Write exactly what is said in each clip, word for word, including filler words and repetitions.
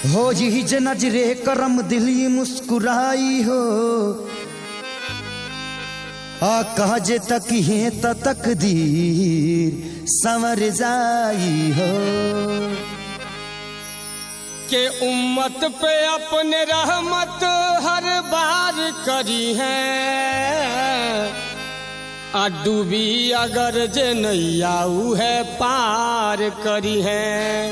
हो जी ज नजरे करम दिली मुस्कुराई हो आ कहजे तक है त तकदीर संवर जाई हो के उम्मत पे अपने रहमत हर बार करी है आ डूबी अगर जे नैया ऊ है पार करी है।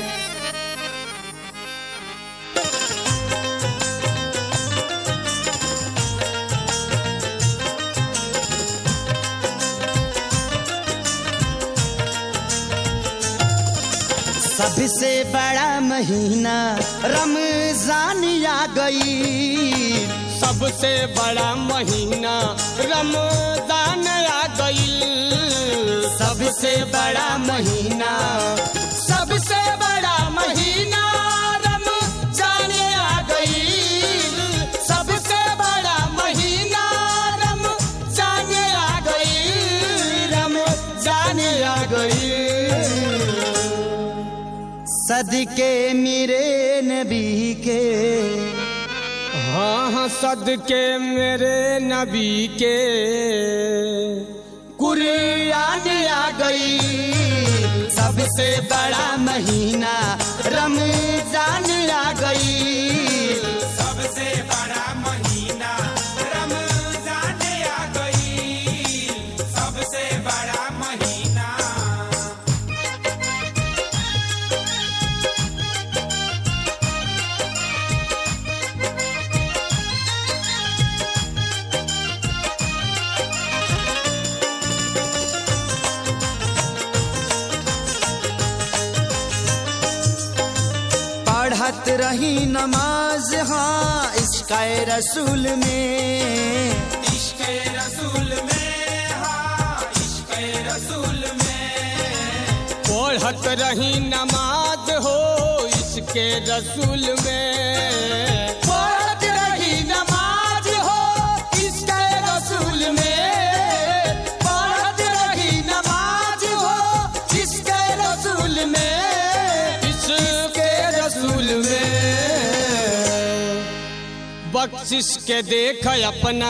सबसे बड़ा महीना रमजान आ गई, सबसे बड़ा महीना रमजान आ गई, सबसे बड़ा महीना सबसे बड़ा महीना रमजान आ गई, सबसे बड़ा महीना रमजान आ गई, रमजान आ गई। सदके मेरे नबी के, हाँ हाँ सदके मेरे नबी के कुरान आ गई, सबसे बड़ा महीना रमजान आ गई, सबसे बड़ा महीना रमजान आ गई, सबसे बड़ा महीना। पढ़त रही नमाज हाँ इश्क़े रसूल में, इश्क़े रसूल में, हाँ इश्क़े रसूल में, पढ़त रही नमाज हो इसके रसूल में, पढ़त रही नमाज हो इश्क़े रसूल में, पढ़त रही नमाज हो इश्क़े रसूल में, इसके रसूल में बख्शिश के देख अपना,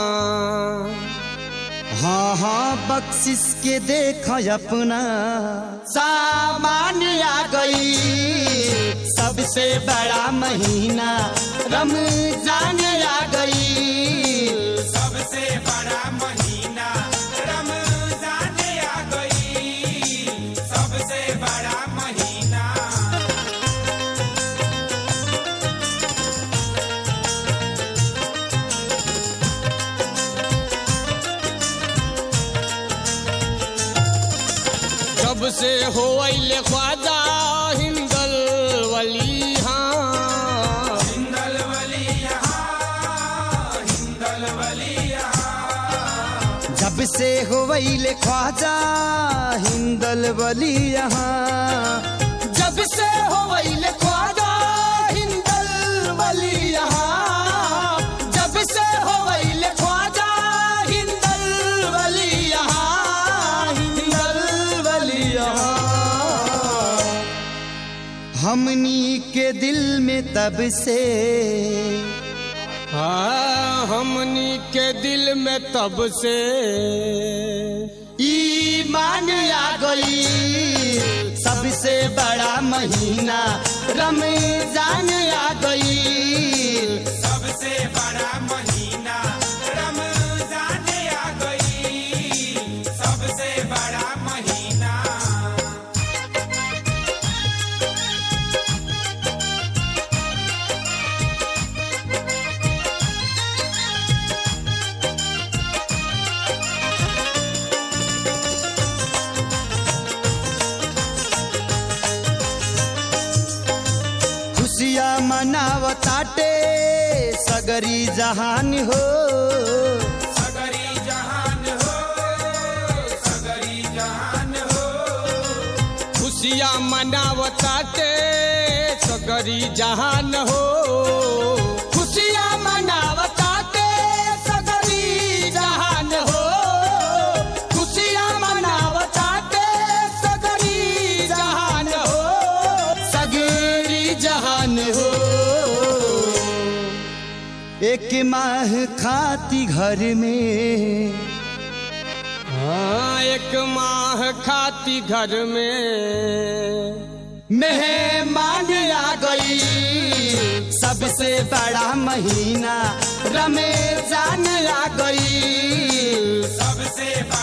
हाँ हाँ बख्शिश के देख अपना सामान आ गई, सबसे बड़ा महीना रमजान आ गई, सबसे बड़ा महीना रमजान आ गई, सबसे बड़ा महीना। जब से हो अइले ख्वाजा हिंदल वली हाँ, हिंदल वली यहाँ, हिंदल वली यहाँ, जब से हुवैले ख्वाजा हिंदल वली यहाँ, जब से हुवैले ख्वाजा हिंदल वली यहाँ, जब से हुवैले ख्वाजा हिंदल वली यहाँ, हिंदल वली यहाँ। हमनी के दिल में तब से, हाँ हमनी के दिल में तब से ईमान आ गई, सबसे बड़ा महीना रमजान आ गई, सबसे बड़ा महीना रमजान आ गई, सबसे बड़ा महीना। खुशियाँ मनावताटे सगरी जहान हो, सगरी जहान हो, सगरी जहान हो, खुशियाँ मनावताटे सगरी जहान हो, खुशियाँ मनावताटे सगरी जहान हो, खुशियाँ मनावताटे सगरी जहान हो, सगरी जहान हो। एक माह खाती घर में, हाँ एक माह खाती घर में मेहमान आ गई। सबसे बड़ा महीना रमजान आ गई। सबसे